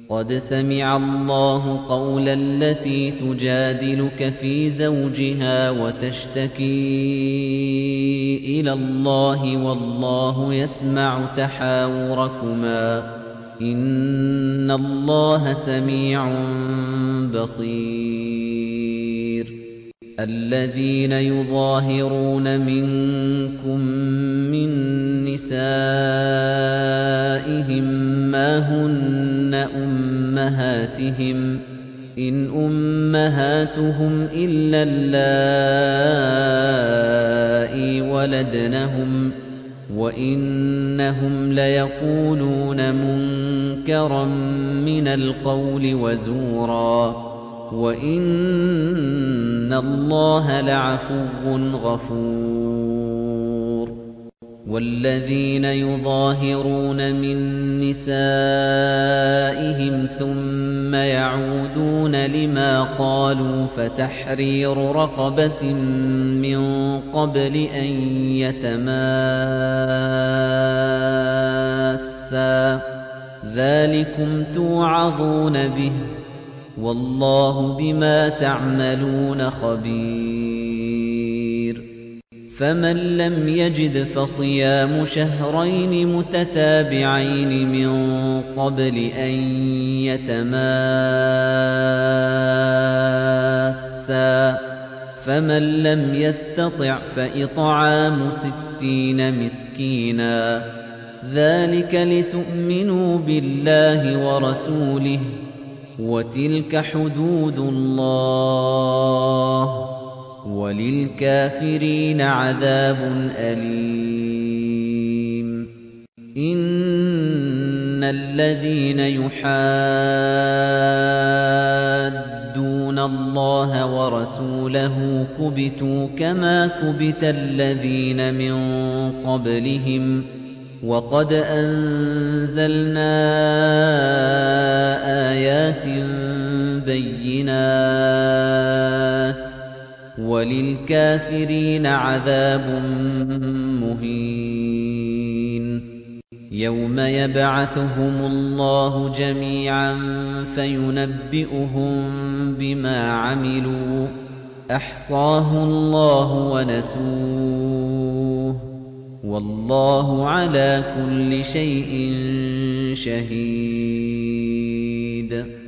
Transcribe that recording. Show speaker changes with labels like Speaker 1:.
Speaker 1: قد سمع الله قول التي تجادلك في زوجها وتشتكي إلى الله والله يسمع تحاوركما إن الله سميع بصير الذين يظاهرون منكم من نسائهم ما هن أمهاتهم إن أمهاتهم إلا اللائي ولدنهم وإنهم ليقولون منكرا من القول وزورا وإن الله لعفو غفور والذين يظاهرون من نسائهم ثم يعودون لما قالوا فتحرير رقبة من قبل أن يتماسا ذلكم توعظون به والله بما تعملون خبير فمن لم يجد فصيام شهرين متتابعين من قبل أن يتماسا فمن لم يستطع فإطعام 60 مسكينا ذلك لتؤمنوا بالله ورسوله وتلك حدود الله وللكافرين عذاب أليم إن الذين يحادون الله ورسوله كبتوا كما كبت الذين من قبلهم وقد أنزلنا آيات بينات وللكافرين عذاب مهين يوم يبعثهم الله جميعا فينبئهم بما عملوا أحصاه الله ونسوه والله على كل شيء شهيد